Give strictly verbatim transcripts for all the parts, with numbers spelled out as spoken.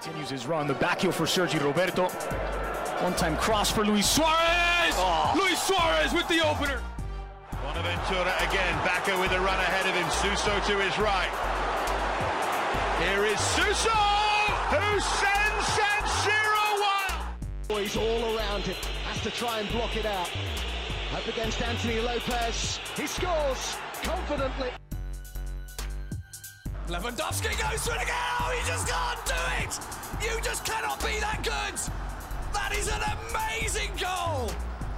Continues his run, the back heel for Sergi Roberto. One-time cross for Luis Suarez! Oh. Luis Suarez with the opener! Bonaventura again, Bacca with a run ahead of him, Suso to his right. Here is Suso, who sends San Siro wild! He's all around him, has to try and block it out. Up against Anthony Lopez, he scores confidently. Lewandowski goes for it again. Oh, you just can't do it. You just cannot be that good. That is an amazing goal.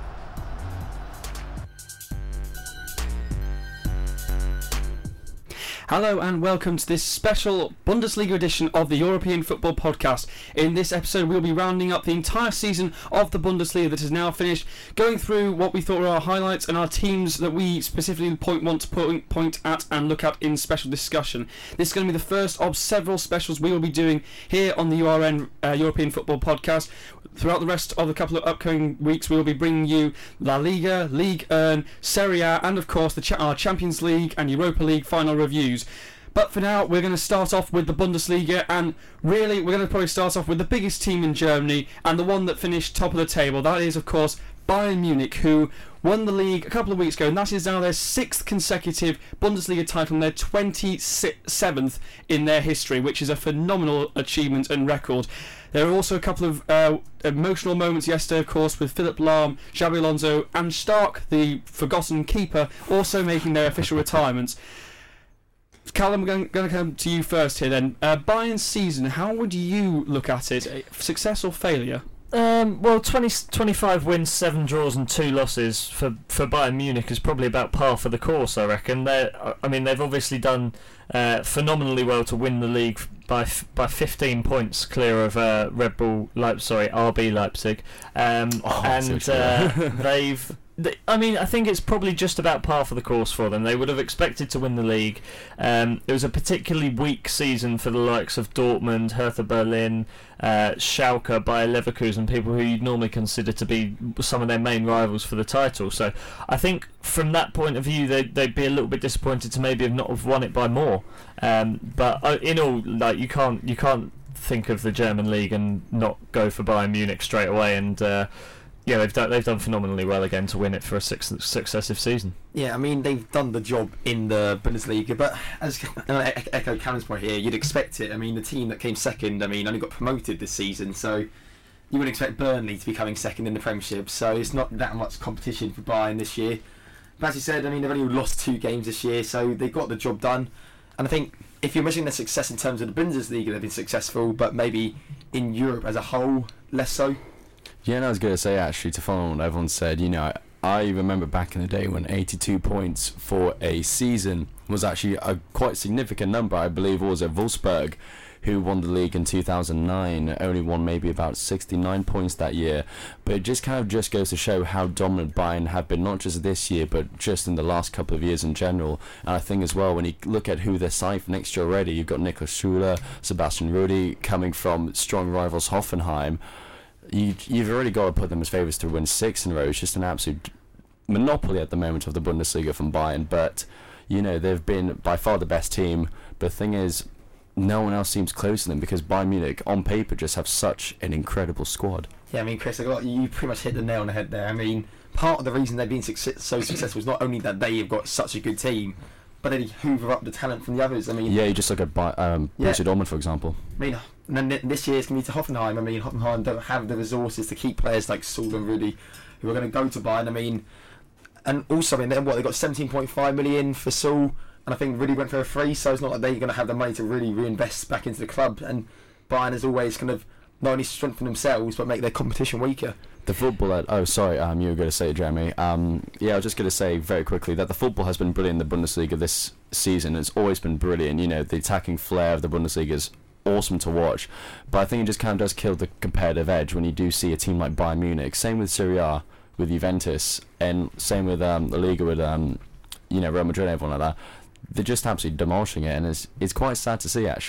Hello and welcome to this special Bundesliga edition of the European Football Podcast. In this episode we'll be rounding up the entire season of the Bundesliga that is now finished, going through what we thought were our highlights and our teams that we specifically point, want to point, point at and look at in special discussion. This is going to be the first of several specials we will be doing here on the U R N uh, European Football Podcast. Throughout the rest of the couple of upcoming weeks we will be bringing you La Liga, Ligue one, Serie A and of course the cha- our Champions League and Europa League final reviews. But for now, we're going to start off with the Bundesliga, and really, we're going to probably start off with the biggest team in Germany and the one that finished top of the table. That is, of course, Bayern Munich, who won the league a couple of weeks ago, and that is now their sixth consecutive Bundesliga title and their twenty-seventh in their history, which is a phenomenal achievement and record. There are also a couple of uh, emotional moments yesterday, of course, with Philipp Lahm, Xabi Alonso, and Stark, the forgotten keeper, also making their official retirements. Callum, I'm going, going to come to you first here then. Uh, Bayern's season, how would you look at it? Success or failure? Um, well, twenty, twenty-five wins, seven draws and two losses for, for Bayern Munich is probably about par for the course, I reckon. They're, I mean, they've obviously done uh, phenomenally well to win the league by f- by fifteen points clear of uh, Red Bull, Leip- sorry, R B Leipzig. Um, oh, and so uh, they've... I mean, I think it's probably just about par for the course for them. They would have expected to win the league. Um, it was a particularly weak season for the likes of Dortmund, Hertha Berlin, uh, Schalke, Bayer Leverkusen, people who you'd normally consider to be some of their main rivals for the title. So I think from that point of view, they'd, they'd be a little bit disappointed to maybe have not have won it by more. Um, but in all, like you can't you can't think of the German league and not go for Bayern Munich straight away. And uh, yeah, they've done they've done phenomenally well again to win it for a sixth successive season. Yeah, I mean they've done the job in the Bundesliga, but as and I echo Callum's point here, you'd expect it. I mean the team that came second, I mean only got promoted this season, so you wouldn't expect Burnley to be coming second in the Premiership. So it's not that much competition for Bayern this year. But as you said, I mean they've only lost two games this year, so they got the job done. And I think if you're measuring their success in terms of the Bundesliga, they've been successful, but maybe in Europe as a whole, less so. Yeah, and I was going to say, actually, to follow on what everyone said, you know, I remember back in the day when eighty-two points for a season was actually a quite significant number. I believe it was at Wolfsburg, who won the league in two thousand nine, only won maybe about sixty-nine points that year. But it just kind of just goes to show how dominant Bayern have been, not just this year, but just in the last couple of years in general. And I think as well, when you look at who they're signed for next year already, you've got Niklas Süle, Sebastian Rudi coming from strong rivals Hoffenheim. You, you've already got to put them as favourites to win six in a row. It's just an absolute monopoly at the moment of the Bundesliga from Bayern. But, you know, they've been by far the best team. But the thing is, no one else seems close to them because Bayern Munich, on paper, just have such an incredible squad. Yeah, I mean, Chris, I got, you pretty much hit the nail on the head there. I mean, part of the reason they've been success, so successful is not only that they have got such a good team, but they hoover up the talent from the others. I mean, yeah, you just look at um, yeah. Borussia Dortmund, for example. I mean, and then this year it's going to be to Hoffenheim. I mean, Hoffenheim don't have the resources to keep players like Süle and Rudi, who are going to go to Bayern. I mean, and also, I mean, what they got seventeen point five million for Süle, and I think Rudi went for a free, so it's not like they're going to have the money to really reinvest back into the club. And Bayern has always kind of not only strengthen themselves but make their competition weaker. The football at, oh sorry, um, you were going to say it, Jeremy. Um, yeah, I was just going to say very quickly that the football has been brilliant in the Bundesliga this season. It's always been brilliant. You know, the attacking flair of the Bundesliga is awesome to watch. But I think it just kind of does kill the competitive edge when you do see a team like Bayern Munich. Same with Serie A, with Juventus, and same with um, the Liga with um, you know, Real Madrid and everyone like that. They're just absolutely demolishing it, and it's it's quite sad to see actually.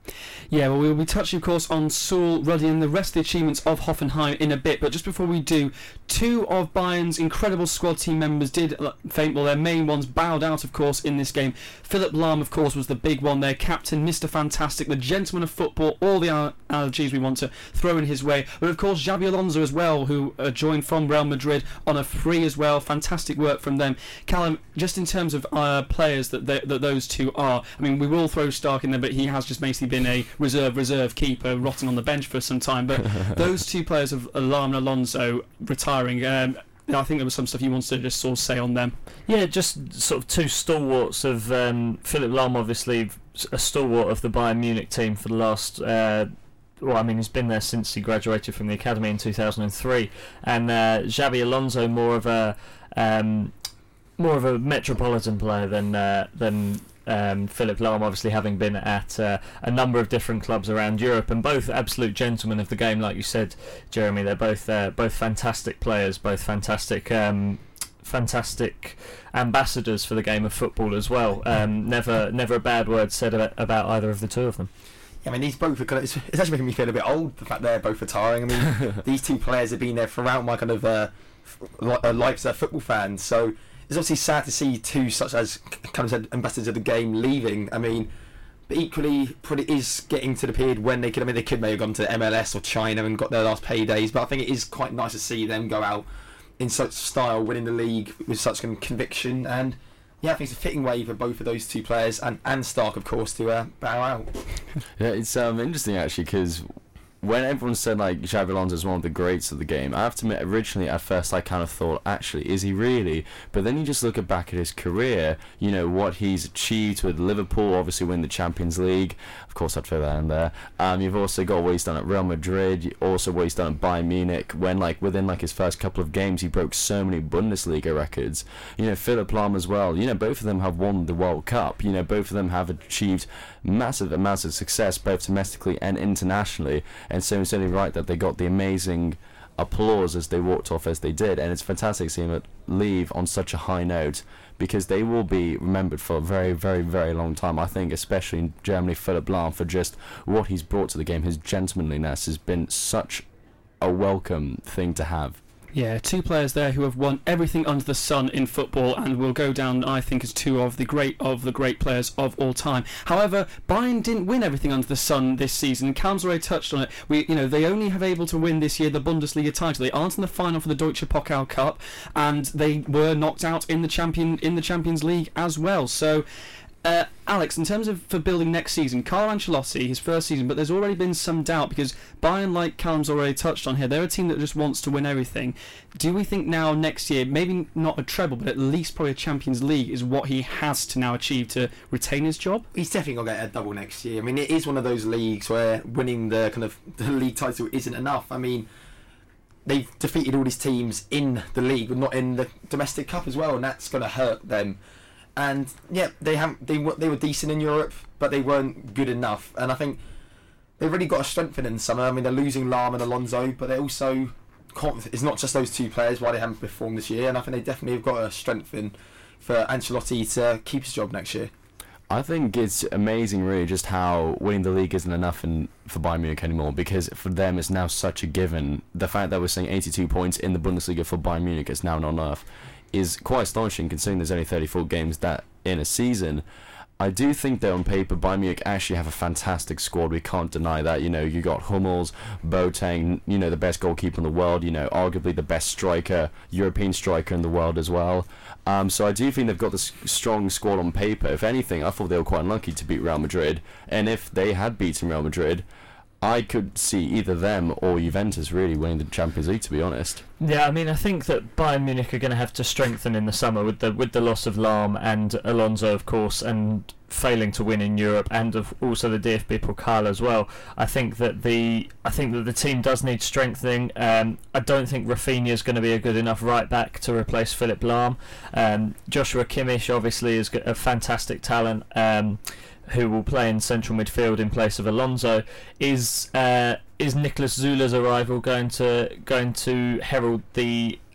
Yeah, well, we'll be touching, of course, on Saul, Ruddy and the rest of the achievements of Hoffenheim in a bit. But just before we do, two of Bayern's incredible squad team members did faint. Well, their main ones bowed out, of course, in this game. Philipp Lahm, of course, was the big one. Their captain, Mister Fantastic, the gentleman of football, all the allergies we want to throw in his way. But, of course, Xabi Alonso as well, who uh, joined from Real Madrid on a free as well. Fantastic work from them. Callum, just in terms of uh, players that, they, that those two are, I mean, we will throw Stark in there, but he has just basically been a reserve reserve keeper rotting on the bench for some time. But those two players of Lahm and Alonso retiring, um, I think there was some stuff you wanted to just sort of say on them. Yeah, just sort of two stalwarts of um, Philipp Lahm, obviously a stalwart of the Bayern Munich team for the last uh, well, I mean, he's been there since he graduated from the academy in two thousand three, and uh, Xabi Alonso more of a um, more of a metropolitan player than uh, than Um, Philipp Lahm, obviously having been at uh, a number of different clubs around Europe, and both absolute gentlemen of the game, like you said, Jeremy. They're both uh, both fantastic players, both fantastic um, fantastic ambassadors for the game of football as well. Um, never never a bad word said about, about either of the two of them. Yeah, I mean, these both are kind of, it's, it's actually making me feel a bit old, the fact they're both retiring. I mean, these two players have been there throughout my kind of uh, life as a football fan, so it's obviously sad to see two such as kind of ambassadors of the game leaving. I mean, but equally, probably is getting to the period when they could. I mean, they could maybe have gone to M L S or China and got their last paydays. But I think it is quite nice to see them go out in such style, winning the league with such conviction. And yeah, I think it's a fitting way for both of those two players and, and Stark, of course, to uh, bow out. Yeah, it's um, interesting actually, because when everyone said like Xabi Alonso is one of the greats of the game, I have to admit, originally at first I kind of thought, actually, is he really? But then you just look at back at his career, you know, what he's achieved with Liverpool, obviously win the Champions League. Of course, I'd throw that in there. Um, you've also got what he's done at Real Madrid, also what he's done at Bayern Munich, when like within like his first couple of games he broke so many Bundesliga records. You know, Philipp Lahm as well. You know, both of them have won the World Cup. You know, both of them have achieved massive amounts of success, both domestically and internationally. And so it's only right that they got the amazing applause as they walked off as they did, and it's fantastic seeing them leave on such a high note, because they will be remembered for a very, very, very long time. I think especially in Germany, Philipp Lahm, for just what he's brought to the game. His gentlemanliness has been such a welcome thing to have. Yeah, two players there who have won everything under the sun in football and will go down, I think, as two of the great of the great players of all time. However, Bayern didn't win everything under the sun this season. Callum's already touched on it. We, you know, they only have able to win this year the Bundesliga title. They aren't in the final for the Deutsche Pokal Cup, and they were knocked out in the champion in the Champions League as well. So. Uh, Alex, in terms of for building next season, Carlo Ancelotti, his first season, but there's already been some doubt because Bayern, like Callum's already touched on here, they're a team that just wants to win everything. Do we think now next year, maybe not a treble, but at least probably a Champions League is what he has to now achieve to retain his job? He's definitely going to get a double next year. I mean, it is one of those leagues where winning the kind of the league title isn't enough. I mean, they've defeated all these teams in the league, but not in the domestic cup as well, and that's going to hurt them. And yeah, they haven't. They were they were decent in Europe, but they weren't good enough. And I think they've really got to strengthen in the summer. I mean, they're losing Lahm and Alonso, but they also it's not just those two players why they haven't performed this year. And I think they definitely have got to strengthen for Ancelotti to keep his job next year. I think it's amazing, really, just how winning the league isn't enough in, for Bayern Munich anymore, because for them it's now such a given. The fact that we're seeing eighty-two points in the Bundesliga for Bayern Munich is now not enough is quite astonishing, considering there's only thirty-four games that in a season. I do think that on paper Bayern Munich actually have a fantastic squad. We can't deny that. You know, you got Hummels, Boateng, you know, the best goalkeeper in the world, you know, arguably the best striker, European striker in the world as well. Um, so I do think they've got this strong squad on paper. If anything, I thought they were quite unlucky to beat Real Madrid, and if they had beaten Real Madrid, I could see either them or Juventus really winning the Champions League, to be honest. Yeah, I mean, I think that Bayern Munich are going to have to strengthen in the summer with the with the loss of Lahm and Alonso, of course, and failing to win in Europe, and of also the D F B Pokal as well. I think that the I think that the team does need strengthening. Um, I don't think Rafinha is going to be a good enough right back to replace Philipp Lahm. Um, Joshua Kimmich obviously is a fantastic talent. Um, who will play in central midfield in place of Alonso. Is uh, is Niklas Zula's arrival going to going to herald the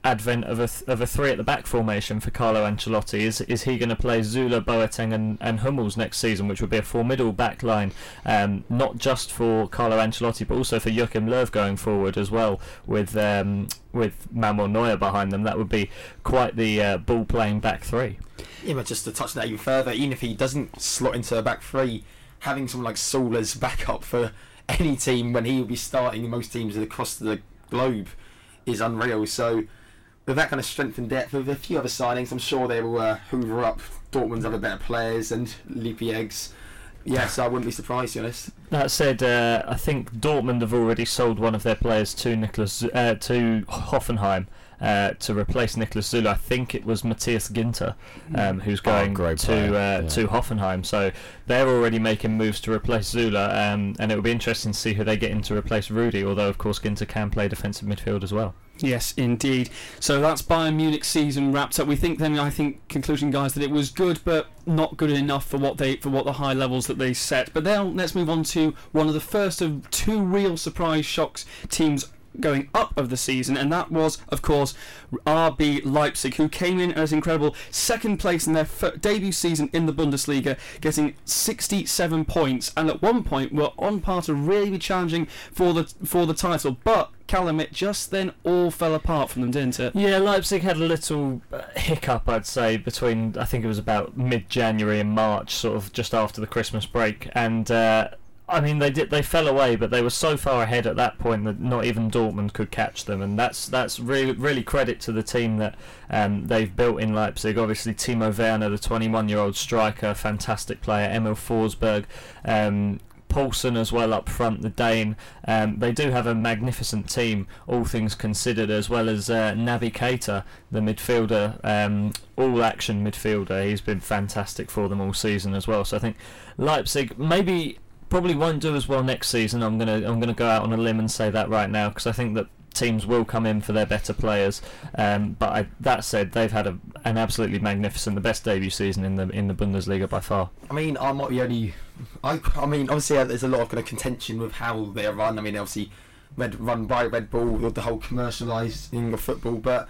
advent of a th- of a three at the back formation for Carlo Ancelotti. Is is he going to play Zula, Boateng, and, and Hummels next season, which would be a formidable back line, um, not just for Carlo Ancelotti but also for Joachim Löw going forward as well, with um, with Manuel Neuer behind them. That would be quite the uh, ball playing back three. Yeah, but just to touch that even further, even if he doesn't slot into a back three, having someone like Saul as backup for any team when he will be starting most teams across the globe is unreal. So with that kind of strength and depth, with a few other signings, I'm sure they will uh, hoover up Dortmund's other better players and leapy eggs. Yes, I wouldn't be surprised, to be honest. That said, uh, I think Dortmund have already sold one of their players to Nicholas uh, to Hoffenheim uh, to replace Nicholas Zula. I think it was Matthias Ginter, um, who's going oh, to uh, yeah. to Hoffenheim. So they're already making moves to replace Zula, um, and it will be interesting to see who they get in to replace Rudy. Although, of course, Ginter can play defensive midfield as well. Yes, indeed. So that's Bayern Munich season wrapped up. We think then, I think, conclusion, guys, that it was good, but not good enough for what they for what the high levels that they set. But then let's move on to one of the first of two real surprise shocks teams going up of the season, and that was, of course, R B Leipzig, who came in as incredible second place in their f- debut season in the Bundesliga, getting sixty-seven points, and at one point were on par to really be challenging for the for the title. But Callum, it just then all fell apart from them, didn't it? Yeah, Leipzig had a little uh, hiccup, I'd say, between, I think it was about mid-January and March, sort of just after the Christmas break, and uh, I mean, they did. They fell away, but they were so far ahead at that point that not even Dortmund could catch them, and that's that's really really credit to the team that um, they've built in Leipzig. Obviously, Timo Werner, the twenty-one-year-old striker, fantastic player. Emil Forsberg, um, Poulsen as well up front, the Dane. Um, they do have a magnificent team, all things considered, as well as uh, Naby Keita, the midfielder, um, all-action midfielder. He's been fantastic for them all season as well. So I think Leipzig maybe. Probably won't do as well next season. I'm gonna I'm gonna go out on a limb and say that right now, because I think that teams will come in for their better players. Um, but I, that said, they've had a, an absolutely magnificent, the best debut season in the in the Bundesliga by far. I mean, I might be only. I I mean, obviously uh, there's a lot of kind of contention with how they are run. I mean, obviously, Red, run by Red Bull with the whole commercialising of football, but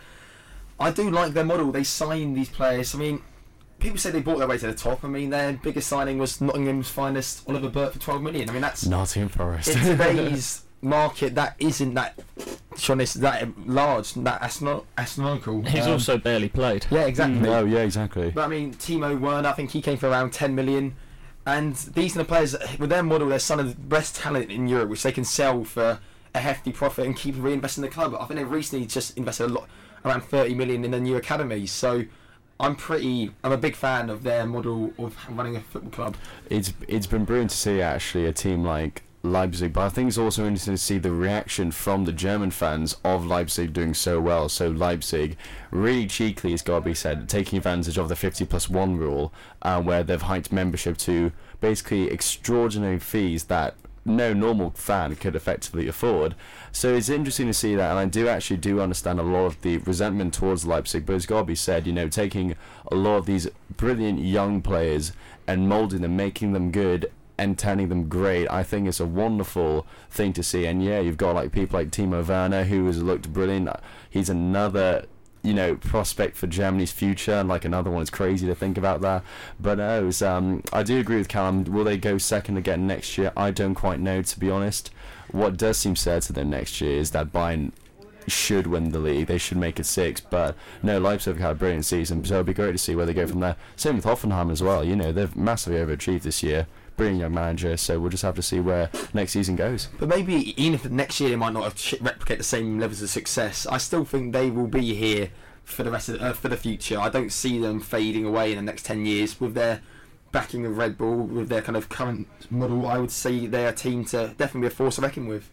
I do like their model. They sign these players. I mean. People say they bought their way to the top. I mean, their biggest signing was Nottingham's finest, Oliver Burt, for twelve million. I mean, that's Nottingham Forest. In today's market, that isn't that, honest, that large, that astro- astronomical. He's um, also barely played. Yeah, exactly. No, yeah, exactly. But I mean, Timo Werner, I think he came for around ten million. And these are the players, with their model, they're some of the best talent in Europe, which they can sell for a hefty profit and keep reinvesting in the club. I think they've recently just invested a lot, around thirty million in the new academies. So. I'm pretty. I'm a big fan of their model of running a football club. It's it's been brilliant to see actually a team like Leipzig, but I think it's also interesting to see the reaction from the German fans of Leipzig doing so well. So Leipzig, really cheekily, it's got to be said, taking advantage of the fifty plus one rule, uh, where they've hiked membership to basically extraordinary fees that no normal fan could effectively afford. So it's interesting to see that, and I do actually do understand a lot of the resentment towards Leipzig, but it's got to be said, you know, taking a lot of these brilliant young players and moulding them, making them good and turning them great, I think it's a wonderful thing to see. And yeah, you've got like people like Timo Werner, who has looked brilliant. He's another, you know, prospect for Germany's future, and like another one. It's crazy to think about that, but no, it was, um, I do agree with Callum. Will they go second again next year? I don't quite know, to be honest. What does seem certain them next year is that Bayern should win the league. They should make it six, but no, Leipzig have had a brilliant season, so it'll be great to see where they go from there. Same with Hoffenheim as well. You know, they've massively overachieved this year. Brilliant young manager, so we'll just have to see where next season goes. But maybe even if next year they might not replicate the same levels of success, I still think they will be here for the rest of the, uh, for the future. I don't see them fading away in the next ten years with their backing of Red Bull, with their kind of current model. I would say they're a team to definitely be a force to reckon with.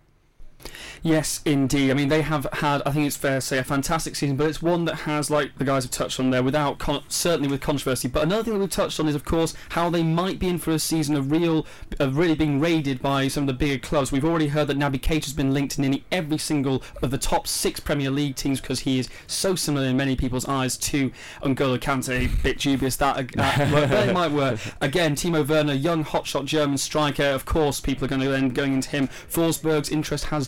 Yes, indeed. I mean, they have had, I think it's fair to say, a fantastic season, but it's one that has, like the guys have touched on there, without con- certainly with controversy. But another thing that we've touched on is, of course, how they might be in for a season of real, of really being raided by some of the bigger clubs. We've already heard that Naby Keita has been linked to nearly every single of the top six Premier League teams because he is so similar in many people's eyes to N'Golo Kante. A bit dubious that, that work, but it might work. Again, Timo Werner, young hotshot German striker. Of course, people are going to then going into him. Forsberg's interest has died away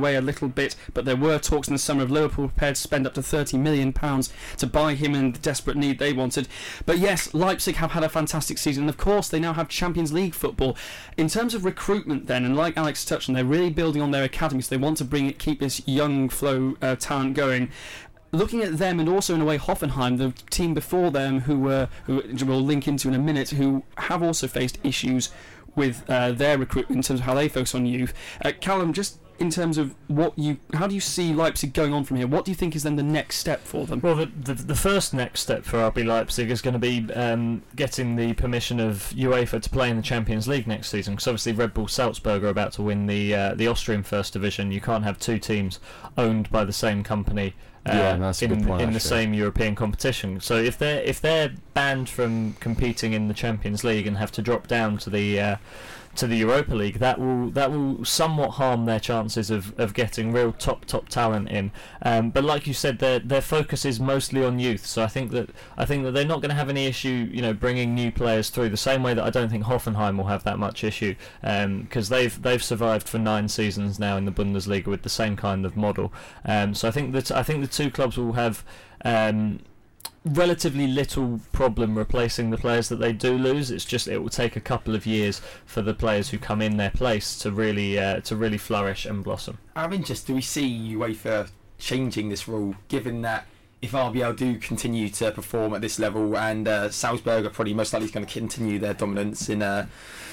away a little bit, but there were talks in the summer of Liverpool prepared to spend up to thirty million pounds to buy him in the desperate need they wanted. But yes, Leipzig have had a fantastic season, and of course they now have Champions League football. In terms of recruitment then, and like Alex touched on, they're really building on their academies. They want to bring it, keep this young flow uh, talent going. Looking at them, and also in a way Hoffenheim, the team before them, who were who we'll link into in a minute, who have also faced issues with uh, their recruitment in terms of how they focus on youth. Uh, Callum, just in terms of what you, how do you see Leipzig going on from here? What do you think is then the next step for them? Well, the the, the first next step for R B Leipzig is going to be um, getting the permission of UEFA to play in the Champions League next season, because obviously Red Bull Salzburg are about to win the uh, the Austrian First Division. You can't have two teams owned by the same company Uh, yeah, that's a in, good point, in the actually. same European competition. So if they're if they're banned from competing in the Champions League and have to drop down to the uh, to the Europa League, that will that will somewhat harm their chances of, of getting real top top talent in. Um, but like you said, their their focus is mostly on youth. So I think that I think that they're not going to have any issue, you know, bringing new players through. The same way that I don't think Hoffenheim will have that much issue, because um, they've they've survived for nine seasons now in the Bundesliga with the same kind of model. Um, so I think that I think the two clubs will have Um, relatively little problem replacing the players that they do lose. It's just it will take a couple of years for the players who come in their place to really uh, to really flourish and blossom. I'm interested, do we see UEFA changing this rule, given that if R B L do continue to perform at this level, and uh, Salzburg are probably most likely going to continue their dominance in uh,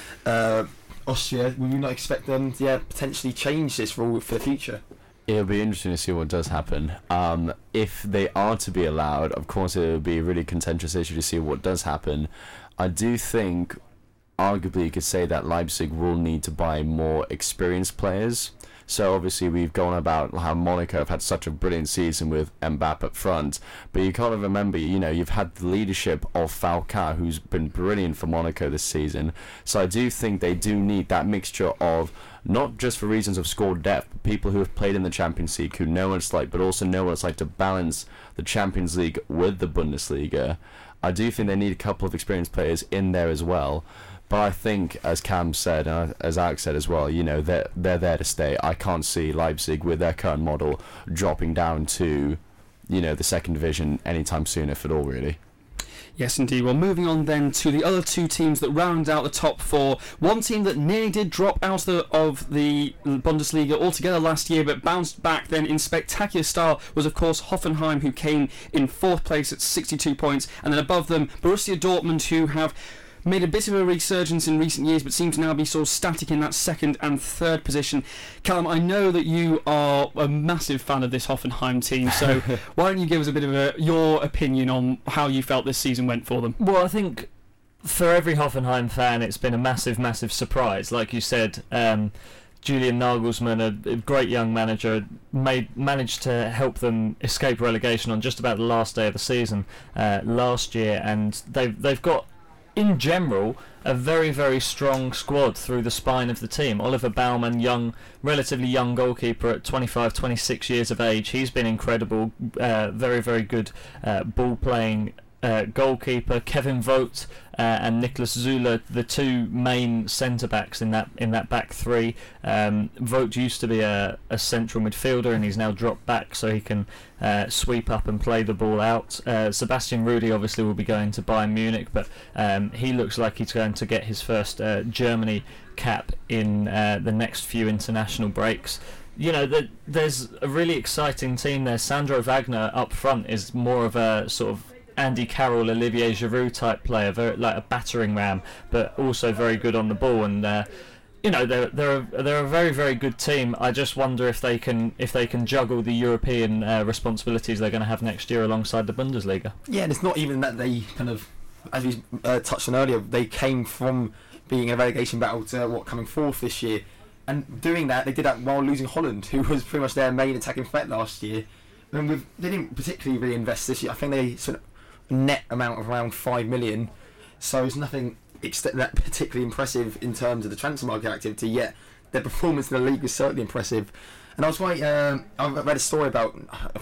uh, Austria, would we not expect them to yeah, potentially change this rule for the future? It'll be interesting to see what does happen. Um, if they are to be allowed, of course it will be a really contentious issue to see what does happen. I do think, arguably you could say that Leipzig will need to buy more experienced players. So obviously we've gone about how Monaco have had such a brilliant season with Mbappe up front, but you can't remember, you know, you've had the leadership of Falcao, who's been brilliant for Monaco this season. So I do think they do need that mixture of, not just for reasons of squad depth, but people who have played in the Champions League, who know what it's like, but also know what it's like to balance the Champions League with the Bundesliga. I do think they need a couple of experienced players in there as well. But I think, as Cam said, and as Alex said as well, you know, they're, they're there to stay. I can't see Leipzig, with their current model, dropping down to, you know, the second division anytime soon, if at all, really. Yes, indeed. Well, moving on then to the other two teams that round out the top four. One team that nearly did drop out of the, of the Bundesliga altogether last year, but bounced back then in spectacular style, was of course Hoffenheim, who came in fourth place at sixty-two points, and then above them Borussia Dortmund, who have made a bit of a resurgence in recent years, but seem to now be sort of static in that second and third position. Callum, I know that you are a massive fan of this Hoffenheim team, so why don't you give us a bit of a, your opinion on how you felt this season went for them? Well, I think for every Hoffenheim fan, it's been a massive, massive surprise. Like you said, um, Julian Nagelsmann, a, a great young manager, made managed to help them escape relegation on just about the last day of the season uh, last year, and they've they've got, in general, a very, very strong squad through the spine of the team. Oliver Baumann, young, relatively young goalkeeper at twenty-five, twenty-six years of age. He's been incredible. Uh, very, very good uh, ball-playing uh, goalkeeper. Kevin Vogt uh, and Nicholas Zula, the two main centre-backs in that in that back three. Um, Vogt used to be a, a central midfielder, and he's now dropped back so he can uh, sweep up and play the ball out. Uh, Sebastian Rudy obviously will be going to Bayern Munich, but um, he looks like he's going to get his first uh, Germany cap in uh, the next few international breaks. You know, the, there's a really exciting team there. Sandro Wagner up front is more of a sort of Andy Carroll, Olivier Giroud type player, very, like a battering ram, but also very good on the ball. And uh, you know, they're they're a, they're a very, very good team. I just wonder if they can if they can juggle the European uh, responsibilities they're going to have next year alongside the Bundesliga. Yeah, and it's not even that they kind of, as we uh, touched on earlier, they came from being in a relegation battle to what coming fourth this year, and doing that they did that while losing Holland, who was pretty much their main attacking threat last year. And with, they didn't particularly reinvest this year. I think they spent a net amount of around five million, so it's nothing ex- that particularly impressive in terms of the transfer market activity. Yet their performance in the league was certainly impressive. And I was quite. Um, I read a story about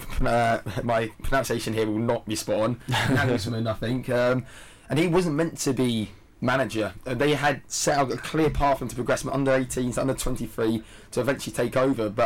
uh, my pronunciation here will not be spot on. Nagelsmann, I think, um, and he wasn't meant to be manager. Uh, they had set out a clear path for him to progress from under eighteens to under twenty-three to eventually take over, but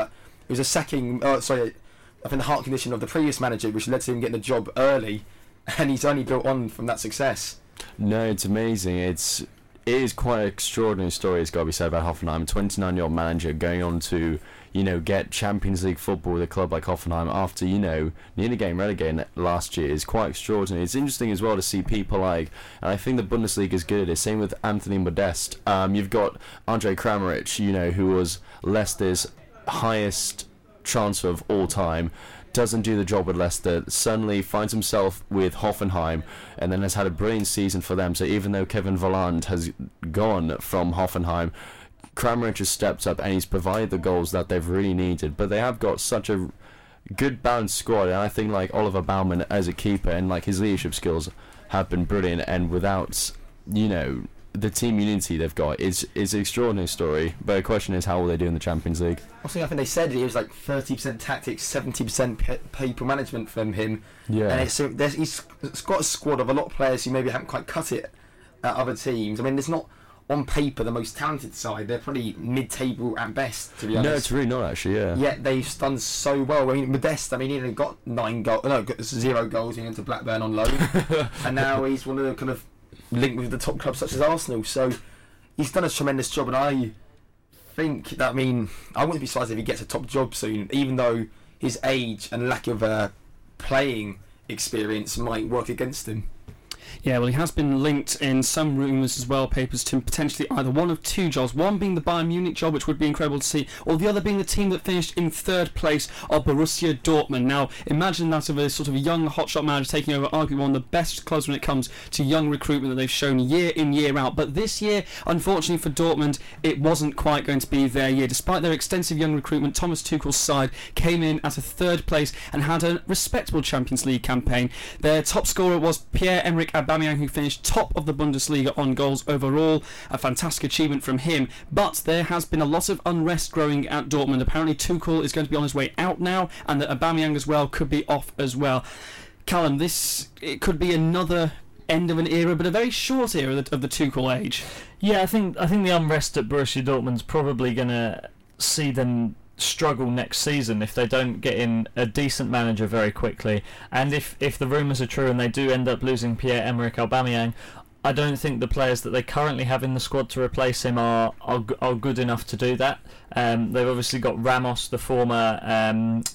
it was a sacking. Oh, sorry, I think the heart condition of the previous manager, which led to him getting the job early, and he's only built on from that success. No, it's amazing. It's it is quite an extraordinary story. It's got to be said about Hoffenheim. twenty-nine-year-old manager going on to, you know, get Champions League football with a club like Hoffenheim after, you know, nearly getting relegated last year is quite extraordinary. It's interesting as well to see people like, and I think the Bundesliga is good at it. Same with Anthony Modeste. Um, you've got Andre Kramaric, you know, who was Leicester's highest transfer of all time. Doesn't do the job with Leicester, suddenly finds himself with Hoffenheim, and then has had a brilliant season for them. So even though Kevin Volland has gone from Hoffenheim, Kramaric has stepped up and he's provided the goals that they've really needed. But they have got such a good balanced squad, and I think like Oliver Baumann as a keeper and like his leadership skills have been brilliant, and without, you know, the team unity they've got is is an extraordinary story. But the question is, how will they do in the Champions League? Also, I think they said it was like thirty percent tactics, seventy percent people management from him. Yeah. And it's, there's, he's got a squad of a lot of players who maybe haven't quite cut it at other teams. I mean, there's not, on paper, the most talented side. They're probably mid-table at best, to be honest. No, it's really not actually, yeah. Yet they've done so well. I mean, Modeste, I mean, he only got nine goals, no, got zero goals, he went to Blackburn on loan. And now he's one of the kind of linked with the top clubs such as Arsenal, so he's done a tremendous job, and I think that, I mean, I wouldn't be surprised if he gets a top job soon, even though his age and lack of uh, playing experience might work against him. Yeah, well, he has been linked in some rumours as well, papers, to potentially either one of two jobs, one being the Bayern Munich job, which would be incredible to see, or the other being the team that finished in third place of Borussia Dortmund. Now, imagine that of a sort of a young hotshot manager taking over arguably one of the best clubs when it comes to young recruitment that they've shown year in, year out. But this year, unfortunately for Dortmund, it wasn't quite going to be their year. Despite their extensive young recruitment, Thomas Tuchel's side came in at a third place and had a respectable Champions League campaign. Their top scorer was Pierre-Emerick Aubameyang, who finished top of the Bundesliga on goals overall. A fantastic achievement from him. But there has been a lot of unrest growing at Dortmund. Apparently Tuchel is going to be on his way out now, and that Aubameyang as well could be off as well. Callum, this it could be another end of an era, but a very short era of the, of the Tuchel age. Yeah, I think I think the unrest at Borussia Dortmund's probably going to see them struggle next season if they don't get in a decent manager very quickly. And if, if the rumours are true and they do end up losing Pierre-Emerick Aubameyang, I don't think the players that they currently have in the squad to replace him are are, are good enough to do that. Um, they've obviously got Ramos, the former um,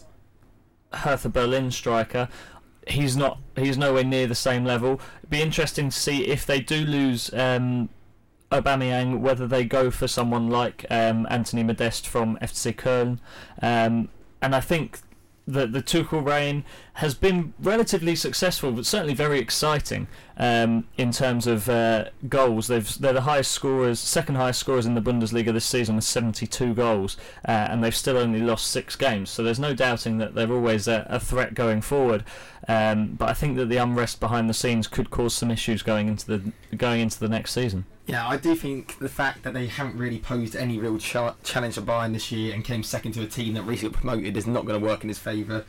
Hertha Berlin striker. He's not. He's nowhere near the same level. It'd be interesting to see if they do lose Um, Aubameyang, whether they go for someone like um, Anthony Modeste from F C Köln, um, and I think that the Tuchel reign has been relatively successful, but certainly very exciting um, in terms of uh, goals. They've they're the highest scorers, second highest scorers in the Bundesliga this season with seventy-two goals, uh, and they've still only lost six games. So there's no doubting that they're always a, a threat going forward. Um, but I think that the unrest behind the scenes could cause some issues going into the going into the next season. Yeah, I do think the fact that they haven't really posed any real ch- challenge to Bayern this year and came second to a team that recently got promoted is not going to work in his favour.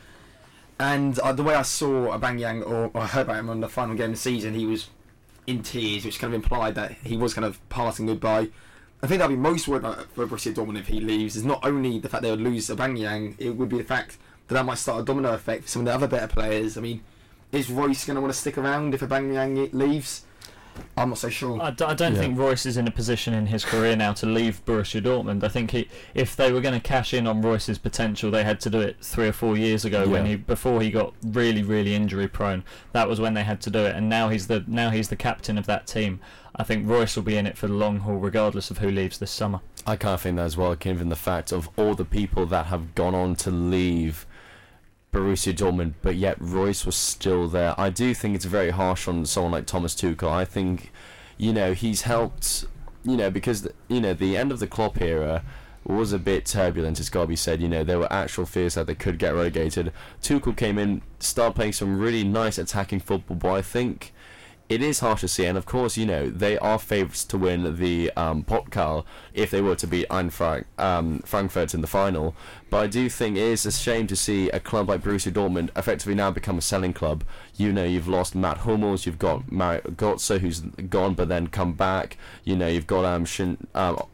And uh, the way I saw Aubameyang, or, or I heard about him on the final game of the season, he was in tears, which kind of implied that he was kind of passing goodbye. I think I'd be most worried about for Borussia Dortmund if he leaves is not only the fact they would lose Aubameyang, it would be the fact that that might start a domino effect for some of the other better players. I mean, is Royce going to want to stick around if Aubameyang leaves? I'm not so sure. I, d- I don't yeah. think Royce is in a position in his career now to leave Borussia Dortmund. I think he, if they were going to cash in on Royce's potential, they had to do it three or four years ago yeah. when he before he got really, really injury prone. That was when they had to do it, and now he's the now he's the captain of that team. I think Royce will be in it for the long haul, regardless of who leaves this summer. I kind of think that as well, given the fact of all the people that have gone on to leave Borussia Dortmund, but yet Royce was still there. I do think it's very harsh on someone like Thomas Tuchel. I think, you know, he's helped, you know, because, you know, the end of the Klopp era was a bit turbulent, it's got to be said. You know, there were actual fears that they could get relegated. Tuchel came in, started playing some really nice attacking football, but I think it is harsh to see, and of course, you know, they are favourites to win the um, Pokal if they were to beat Eintracht um, Frankfurt in the final. But I do think it is a shame to see a club like Borussia Dortmund effectively now become a selling club. You know, you've lost Matt Hummels, you've got Mario Götze who's gone but then come back. You know, you've got um, Shin, um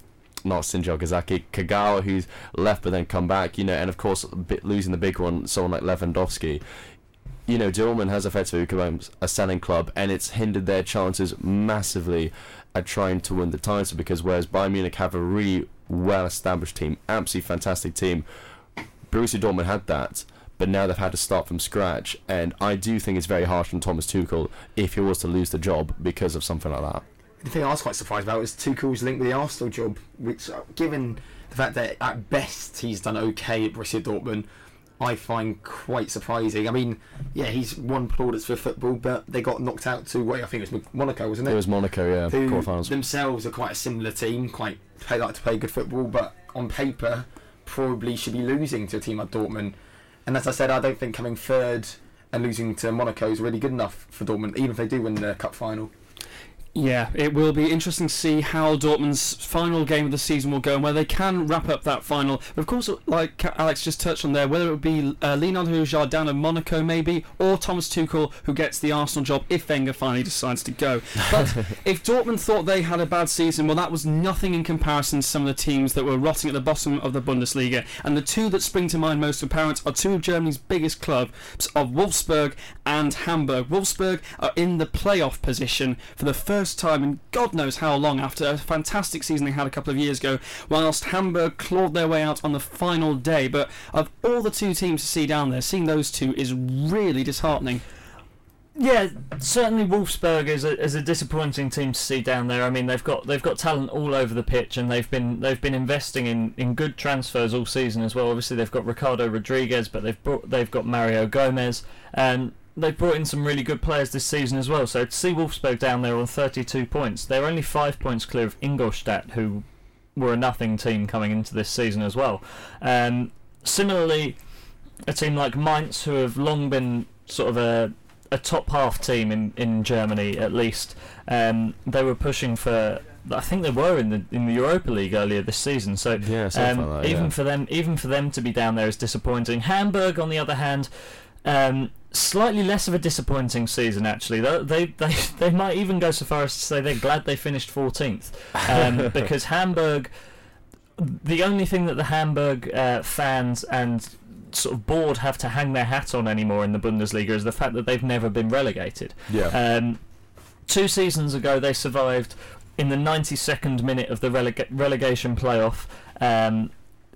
not Shinji Okazaki, Kagawa, who's left but then come back, you know, and of course a bit losing the big one, someone like Lewandowski. You know, Dortmund has effectively become a selling club, and it's hindered their chances massively at trying to win the title, because whereas Bayern Munich have a really well-established team, absolutely fantastic team, Borussia Dortmund had that, but now they've had to start from scratch, and I do think it's very harsh on Thomas Tuchel if he was to lose the job because of something like that. The thing I was quite surprised about was Tuchel's link with the Arsenal job, which, given the fact that at best he's done okay at Borussia Dortmund, I find quite surprising. I mean, yeah, he's won plaudits for football, but they got knocked out to, wait, I think it was Monaco, wasn't it? It was Monaco, yeah, who quarterfinals. Themselves are quite a similar team, quite play, like to play good football, but on paper probably should be losing to a team like Dortmund. And as I said, I don't think coming third and losing to Monaco is really good enough for Dortmund, even if they do win the cup final. Yeah, it will be interesting to see how Dortmund's final game of the season will go and whether they can wrap up that final. But of course, like Alex just touched on there, whether it would be uh, Leonardo Jardim of Monaco maybe, or Thomas Tuchel who gets the Arsenal job if Wenger finally decides to go. But if Dortmund thought they had a bad season, well, that was nothing in comparison to some of the teams that were rotting at the bottom of the Bundesliga. And the two that spring to mind most apparent are two of Germany's biggest clubs, of Wolfsburg and Hamburg. Wolfsburg are in the playoff position for the first time in God knows how long after a fantastic season they had a couple of years ago, whilst Hamburg clawed their way out on the final day. But of all the two teams to see down there, seeing those two is really disheartening. Yeah, certainly Wolfsburg is a, is a disappointing team to see down there. I mean, they've got they've got talent all over the pitch, and they've been they've been investing in, in good transfers all season as well. Obviously, they've got Ricardo Rodriguez, but they've brought they've got Mario Gomez, and they've brought in some really good players this season as well. So to see Wolfsburg down there on thirty-two points, they're only five points clear of Ingolstadt, who were a nothing team coming into this season as well. Um, similarly, a team like Mainz, who have long been sort of a a top half team in, in Germany at least. Um, they were pushing for, I think they were in the in the Europa League earlier this season. So yeah, um, like that, even yeah. for them, even for them to be down there is disappointing. Hamburg, on the other hand, um, slightly less of a disappointing season actually. They, they they they might even go so far as to say they're glad they finished fourteenth, um, because Hamburg, the only thing that the Hamburg uh, fans and sort of board have to hang their hat on anymore in the Bundesliga is the fact that they've never been relegated. Yeah. Um, two seasons ago they survived in the ninety-second minute of the relega- relegation playoff, um,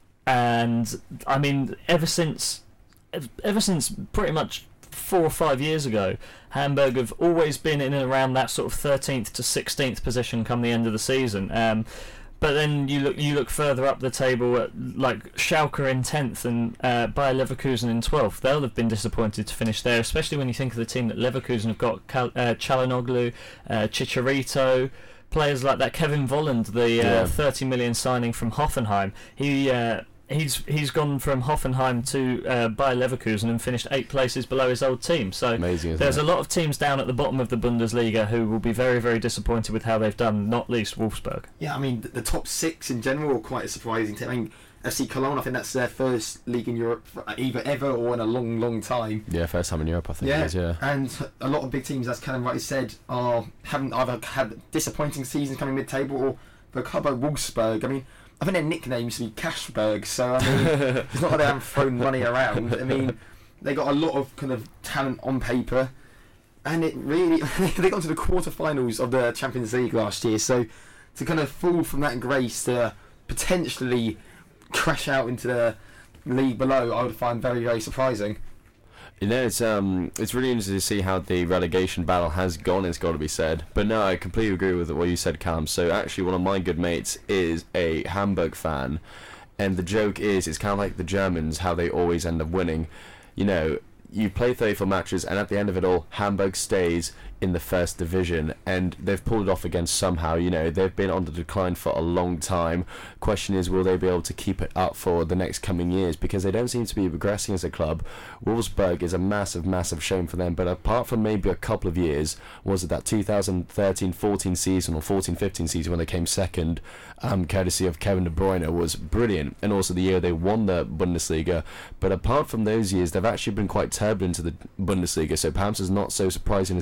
and I mean ever since ever since pretty much four or five years ago, Hamburg have always been in and around that sort of thirteenth to sixteenth position come the end of the season. Um, But then you look you look further up the table at like Schalke in tenth and uh, Bayer Leverkusen in twelfth. They'll have been disappointed to finish there, especially when you think of the team that Leverkusen have got: Cal- uh, Çalhanoğlu, uh, Chicharito, players like that. Kevin Volland, the uh, Yeah. thirty million signing from Hoffenheim. He uh, he's he's gone from Hoffenheim to uh, Bayer Leverkusen and finished eight places below his old team. So Amazing, isn't there's it? a lot of teams down at the bottom of the Bundesliga who will be very, very disappointed with how they've done, not least Wolfsburg. Yeah, I mean, the, the top six in general are quite surprising. I mean, F C Cologne, I think that's their first league in Europe, either ever or in a long, long time. Yeah, first time in Europe, I think Yeah, it is, yeah. and a lot of big teams, as Callum rightly said, are haven't either had disappointing seasons coming mid-table, or for a club like Wolfsburg, I mean, I think their nickname used to be Cashberg, so I mean, it's not like they haven't thrown money around. I mean, they got a lot of kind of talent on paper, and it really they got to the quarterfinals of the Champions League last year. So to kind of fall from that grace to potentially crash out into the league below, I would find very, very surprising. You know, it's um, it's really interesting to see how the relegation battle has gone, it's got to be said. But no, I completely agree with what you said, Callum. So actually, one of my good mates is a Hamburg fan, and the joke is, it's kind of like the Germans, how they always end up winning. You know, you play thirty-four matches, and at the end of it all, Hamburg stays in the first division, and they've pulled it off again somehow. You know, they've been on the decline for a long time. Question is, will they be able to keep it up for the next coming years, because they don't seem to be progressing as a club. Wolfsburg is a massive massive shame for them, but apart from maybe a couple of years, was it that two thousand thirteen fourteen season or fourteen fifteen season when they came second, um, courtesy of Kevin De Bruyne, was brilliant, and also the year they won the Bundesliga. But apart from those years, they've actually been quite turbulent to the Bundesliga, so perhaps it's not so surprising to see them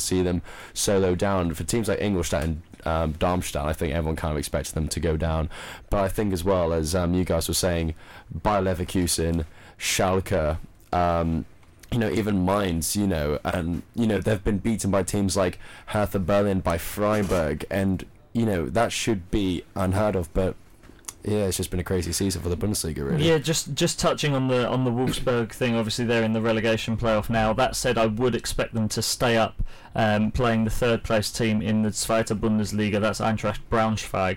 so low down. For teams like Ingolstadt and um, Darmstadt, I think everyone kind of expects them to go down. But I think as well, as um, you guys were saying, Bayer Leverkusen, Schalke, um, you know, even Mainz, you know, and, you know, they've been beaten by teams like Hertha Berlin, by Freiburg, and, you know, that should be unheard of, but yeah, it's just been a crazy season for the Bundesliga, really. Yeah, just just touching on the on the Wolfsburg thing, obviously they're in the relegation playoff now. That said, I would expect them to stay up, um, playing the third place team in the Zweite Bundesliga, that's Eintracht Braunschweig.